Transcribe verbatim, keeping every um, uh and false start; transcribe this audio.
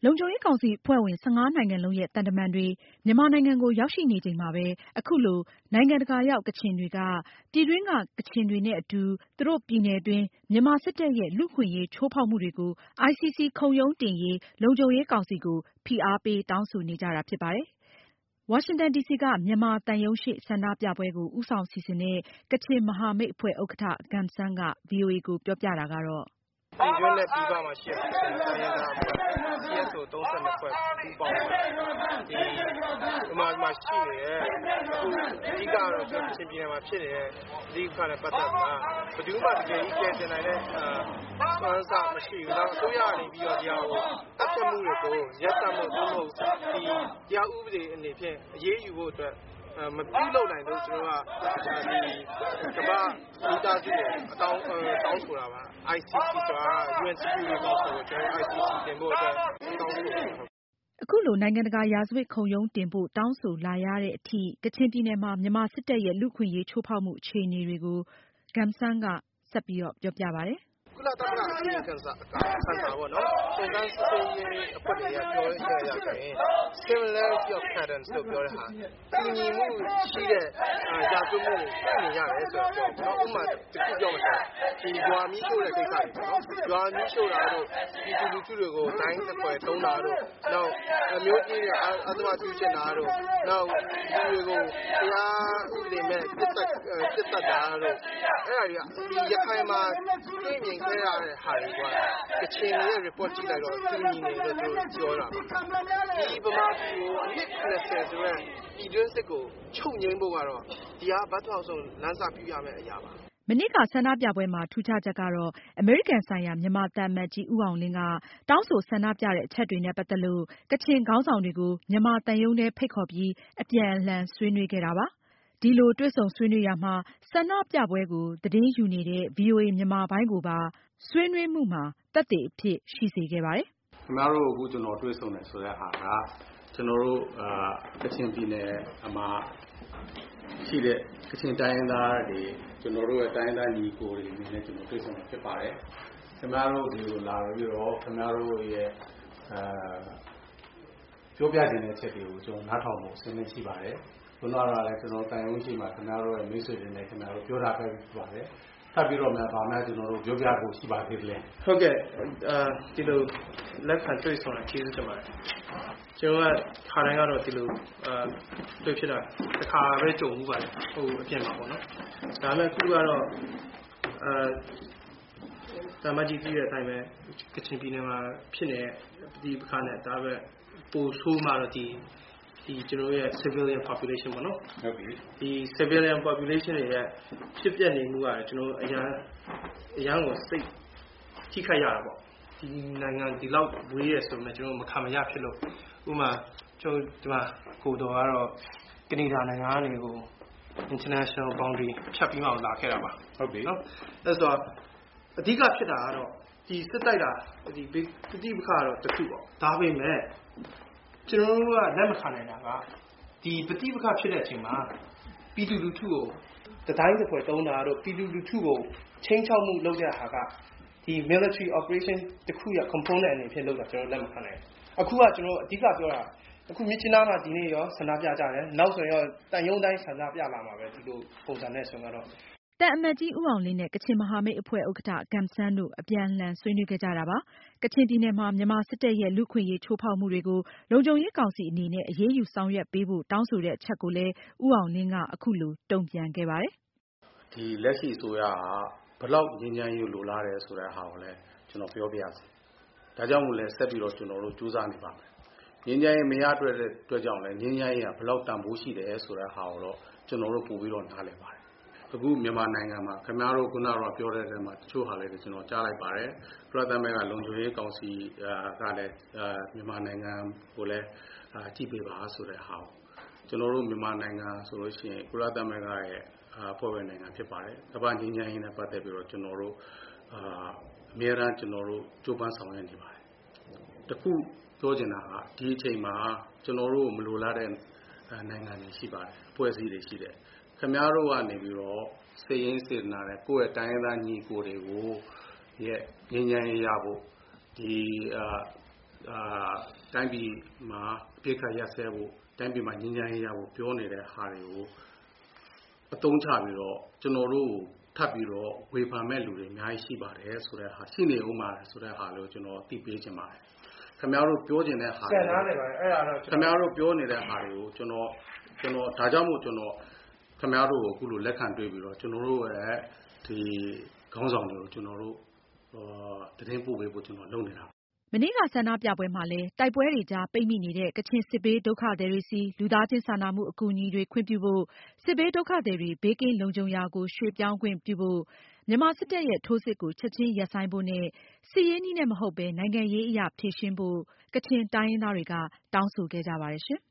လုံခြုံရေးကောင်စီအဖွဲ့ဝင် ၁၅ နိုင်ငံလုံးရဲ့ သံတမန်တွေမြန်မာနိုင်ငံကိုရောက်ရှိနေချိန်မှာပဲ အခုလို နိုင်ငံတကာရောက်ကချင်တွေက ပြည်တွင်းက ကချင်တွေနဲ့အတူ သူတို့ပြည်နယ်တွင်း မြန်မာစစ်တပ်ရဲ့ လူ့အခွင့်အရေးချိုးဖောက်မှုတွေကို အိုင်စီစီ ခုံရုံးတင်ရေး လုံခြုံရေးကောင်စီကို ဖိအားပေးတောင်းဆိုနေကြတာဖြစ်ပါတယ်။ ဝါရှင်တန်ဒီစီက မြန်မာသံရုံးရှေ့ဆန္ဒပြပွဲကို ဦးဆောင်စီစဉ်တဲ့ ကချင်မဟာမိတ်အဖွဲ့ ဥက္ကဋ္ဌ Gum San က ဗွီအိုအေကိုပြောပြတာကတော့ပြည်တွင်းနဲ့ပြည်ပမှာရှိတဲ့တိုင်းရင်းသားအဖွဲ့ စီ အက်စ် အို သုံးဆယ့်နှစ် ဖွဲ့ပူးပေါင်းပြီးဒီမြန်မာမှာရှိနေတဲ့အခုအဓိကတော့ကျွန်တော်ကချင်ပြည်နယ်မှာဖြစ်နေတဲ့ဒီခါနဲ့ပတ်သက်တာဘယ်သူမှတကယ်ကြီးကဲတင်နိုင်တဲ့စွမ်းစားမရှိဘူး။နောက်အစိုးရကနေပြီးတော့တရားကိုတပ်ဖြတ်မှုတွေကိုရက်စက်မှုသုံးဖို့ဒီတရားဥပဒေအနေဖြင့်အရေးယူဖို့အတွက်မပြုလုပ်နိုင်လို့ကျွန်တော်ကဒီကမ္ဘာမိသားစုကိုအတောင်းတောင်းဆိုတာပါ အိုင်စီစီ ဆိုတာ ယူအန် Security Council ကိုကျွန်တော် အိုင်စီစီ တင်ဖို့အတွက်တောင်းဆိုတာအခုလိုနိုင်ငံတကာရာဇဝတ်ခုံရုံးတင်ဖို့တောင်းဆိုလာရတဲ့အထိ ကချင်ပြည်နယ်မှာမြန်မာစစ်တပ်ရဲ့လူ့အခွင့်အရေးချိုးဖောက်မှုအခြေအနေတွေကို Gum San ကဆက်ပြီးတော့ပြောပြပါတယ်။ကုလသမဂ္ဂအစီရင်ခံစာအကောင်ဆန်တာပေါ့နော်။စုံစမ်းစစ်ဆေးရေးအဖွဲ့တွေကပြောရတဲ့အရာဆိုရင် similarity of patterns လို့ပြောတဲ့ဟာတူညီမှုရှိတဲ့ရာဇဝတ်မှုတွေတွေ့နေရတယ်ဆိုတော့ကျွန်တော်ဥပမာတစ်ခုပြောမှဆိုဒီရွာမီးရှို့တဲ့ကိစ္စတွေပေါ့နော်။ရွာမီးရှို့တာတို့ဒီလူလူထုတွေကိုဒိုင်းတစ်ခွဲတုံးတာတို့နောက်အမျိုးကြီးတဲ့အသဝပြုချင်တာတို့နောက်ဒီတွေကိုတရားဥပဒေမဲ့ပြစ်သက်ပြစ်သက်တာတို့အဲ့ဒါတွေကဒီရခိုင်မှာတွေ့မြင်ခဲ့ရတဲ့ဟာတွေကကချင်ရဲ့ report ကြည့်လိုက်တော့တူညီနေလို့သူပြောတာပါဒီဗမာပြည်ကိုအနှစ်၇၀ဆိုတော့ပြည်တွင်းစစ်ကိုချုပ်ငြိမ်းဖို့ကတော့ဒီဟာဘတ်ထောက်ဆုံးလမ်းစာပြရမယ့်အရာပါမနေ့ကဆန္ဒပြပွဲမှာထူးခြားချက်ကတော့အမေရိကန်ဆိုင်ရာမြန်မာသံအမတ်ကြီးဦးအောင်လင်းကတောင်းဆိုဆန္ဒပြတဲ့အချက်တွေနဲ့ပတ်သက်လို့ကချင်ခေါင်းဆောင်တွေကိုမြန်မာသံရုံးထဲဖိတ်ခေါ်ပြီးအပြန်အလှန်ဆွေးနွေးခဲ့တာပါ။ဒီလိုတွေ့ဆုံဆွေးနွေးရာမှာဆန္ဒပြပွဲကိုသတင်းယူနေတဲ့ ဗွီအိုအေမြန်မာပိုင်းကိုပါဆွေးနွေးမှုမှာသက်သေအဖြစ်ရှိစေခဲ့ပါတယ်။ခင်ဗျားတို့အခုကျွန်တော်တွေ့ဆုံတယ်ဆိုတဲ့ဟာကကျွန်တော်တို့ကချင်ပြည်နယ်မှာရှိတဲ့ကချင်တိုင်းရင်းသားတွေကျွန်တော်တို့ရဲ့တိုင်းရင်းသားညီကိုတွေအနေနဲ့ကျွန်တော်တွေ့ဆုံတာဖြစ်ပါတယ်။ခင်ဗျားတို့ဒီလိုလာပြီးတော့ခင်ဗျားတို့ရဲ့အာပြောပြခြင်းတဲ့ချက်တွေကိုကျွန်တော်နားထောင်ဖို့ဆင်းနေရှိပါတယ်။ကျွန်တော်ကလည်းကျွန်တော်တန်ရုံးရှိမှာခင်ဗျားတို့ရဲ့မိတ်ဆွေတွေနဲ့ခင်ဗျားတို့ပြောတာပဲဖြစ်ပါတယ်။ထပ်ပြီးတော့မှဗာမှကျွန်တော်တို့ပြောပြဖို့ရှိပါသေးတယ်။ဟုတ်ကဲ့အဲဒီလိုလက်ခံတွေ့ဆုံတာကျေးဇူးတင်ပါတယ်။ကျွန်တော်ကခါတိုင်းကတော့ဒီလိုအာတွေ့ဖြစ်တာတစ်ခါပဲကြုံမှုပါတယ်ဟိုအပြင်မှာပေါ့နော်။ဒါပေမဲ့အခုကတော့အာတမကြီးကြီးတဲ့အတိုင်းပဲကချင်ပြည်နယ်မှာဖြစ်နေတဲ့ဒီပခါနဲ့ဒါပဲပိုဆိုးမှတော့ဒီဒီကျွန်တော်ရဲ့ civilian population ပေါ့နော်ဟုတ်ပြီဒီ civilian population တွေရဲ့ဖြစ်ပျက်နေမှုကကျွန်တော်အရန်အရန်ကိုစိတ်ထိခိုက်ရတာပေါ့ဒီနိုင်ငံဒီလောက်ဝေးရဆိုမှကျွန်တော်မခံမရဖြစ်လို့ဥပမာကျွန်တော်ဒီမှာကိုတော်ကတော့ကနေဒါနိုင်ငံကနေကို international boundary ဖြတ်ပြီးမှလာခဲ့တာပါဟုတ်ပြီနော်အဲ့ဆိုအဓိကဖြစ်တာကတော့ဒီစစ်တိုက်တာဒီပဋိပက္ခတော့တခုပေါ့ဒါပေမဲ့ကျွန်တော်တို့ကလက်မခံနိုင်တာကဒီပဋိပက္ခဖြစ်တဲ့အချိန်မှာပြည်သူလူထုကိုတတိုင်းတစ်ဖွဲတုံးတာတို့ပြည်သူလူထုကိုချင်းချောက်မှုလုပ်တဲ့ဟာကဒီ military operation တခုရ component အနေဖြင့်လုပ်တာကျွန်တော်လက်မခံနိုင်အခုကကျွန်တော်အဓိကပြောတာအခုမြစ်ချနာမှာဒီနေ့ရောဆန္ဒပြကြတယ်နောက်ဆိုရင်တန်ယုံတိုင်းဆန္ဒပြလာမှာပဲဒီလိုပုံစံနဲ့ဆိုတော့တန်အမတ်ကြီးဦးအောင်လင်းနဲ့ကချင်မဟာမိတ်အဖွဲ့ဥက္ကဋ္ဌ Gum San တို့အပြန်အလှန်ဆွေးနွေးခဲ့ကြတာပါ။ကချင်ပြည်နယ်မှာမြန်မာစစ်တပ်ရဲ့လူ့အခွင့်အရေးချိုးဖောက်မှုတွေကိုလုံခြုံရေးကောင်စီအနေနဲ့အရေးယူဆောင်ရွက်ပေးဖို့တောင်းဆိုတဲ့အချက်ကိုလည်းဦးအောင်လင်းကအခုလိုတုံ့ပြန်ခဲ့ပါတယ်။ဒီလက်ရှိအစိုးရကဘယ်လောက်ငြိမ်းချမ်းရေးလိုလားတယ်ဆိုတဲ့ဟာကိုလည်းကျွန်တော်ပြောပြရစီ။ဒါကြောင့်မို့လဲဆက်ပြီးတော့ကျွန်တော်တို့ကြိုးစားနေပါမယ်။ငြိမ်းချမ်းရေးမရတဲ့အတွက်ကြောင့်လည်းငြိမ်းချမ်းရေးကဘယ်လောက်တန်ဖိုးရှိတယ်ဆိုတဲ့ဟာကိုတော့ကျွန်တော်တို့ပို့ပြီးတော့နားလည်ပါတယ်အခုမြန်မာနိုင်ငံမှာခင်ဗျားတို့ခုနကပြောတဲ့တဲမှာတချို့ဟာလေးတွေကျွန်တော်ကြားလိုက်ပါတယ်ကုလသမဂ္ဂလုံခြုံရေးကောင်စီကလည်းမြန်မာနိုင်ငံကိုလည်းကြည့်ပေးပါဆိုတဲ့ဟာကျွန်တော်တို့မြန်မာနိုင်ငံဆိုလို့ရှိရင်ကုလသမဂ္ဂရဲ့အဖွဲ့ဝင်နိုင်ငံဖြစ်ပါတယ်ကမ္ဘာငြိမ်းချမ်းရေးနဲ့ပတ်သက်ပြီးတော့ကျွန်တော်တို့အာအများအားကျွန်တော်တို့ကြိုးပမ်းဆောင်ရွက်နေပါတယ်တခုပြောချင်တာကဒီအချိန်မှာကျွန်တော်တို့မလိုလားတဲ့နိုင်ငံတွေရှိပါတယ်အဖွဲ့အစည်းတွေရှိတယ်ခင်ဗျားတို့ကနေပြီးတော့စေရင်စေတနာနဲ့ကိုယ့်ရဲ့တိုင်းရင်းသားညီကိုတွေကိုရဲ့ငြိမ်းချမ်းရေးရဖို့ဒီအာတိုင်းပြည်မှာအပစ်အခတ်ရပ်စဲဖို့တိုင်းပြည်မှာငြိမ်းချမ်းရေးရဖို့ပြောနေတဲ့ဟာတွေကိုအသုံးချပြီးတော့ကျွန်တော်တို့ထပ်ပြီးတော့ဝေဖန်မဲ့လူတွေအများကြီးရှိပါတယ်ဆိုတဲ့ဟာရှိနေဦးမှာဆိုတဲ့ဟာလို့ကျွန်တော်သိပေးချင်ပါတယ်ခင်ဗျားတို့ပြောချင်တဲ့ဟာဆန်သားနေပါအဲ့ဒါတော့ခင်ဗျားတို့ပြောနေတဲ့ဟာတွေကိုကျွန်တော်ကျွန်တော်ဒါကြောင့်မို့ကျွန်တော်ခင်ဗျားတို့ကိုအခုလိုလက်ခံတွေ့ပြီးတော့ကျွန်တော်တို့ရဲ့ဒီခေါင်းဆောင်တွေကိုကျွန်တော်တို့သတင်းပို့ပေးဖို့ကျွန်တော်လုပ်နေတာမနေ့ကဆန္ဒပြပွဲမှာလည်းတိုက်ပွဲတွေကြားပိတ်မိနေတဲ့ကချင်စစ်ဘေးဒုက္ခသည်တွေဆီလူသားချင်းစာနာမှုအကူအညီတွေခွင့်ပြုဖို့စစ်ဘေးဒုက္ခသည်တွေဘေးကင်းလုံခြုံရာကိုရွှေ့ပြောင်းခွင့်ပြုဖို့မြန်မာစစ်တပ်ရဲ့ထိုးစစ်ကိုချက်ချင်းရပ်ဆိုင်းဖို့နဲ့စစ်ရေးနည်းနဲ့မဟုတ်ဘဲနိုင်ငံရေးအရဖြေရှင်းဖို့ကချင်တိုင်းရင်းသားတွေကတောင်းဆိုခဲ့ကြပါတယ်ရှင်။